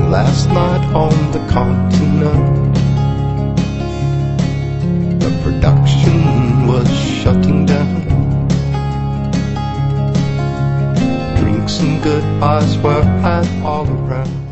And last night on the continent, the production was shutting down. Drinks and goodbyes were had all around.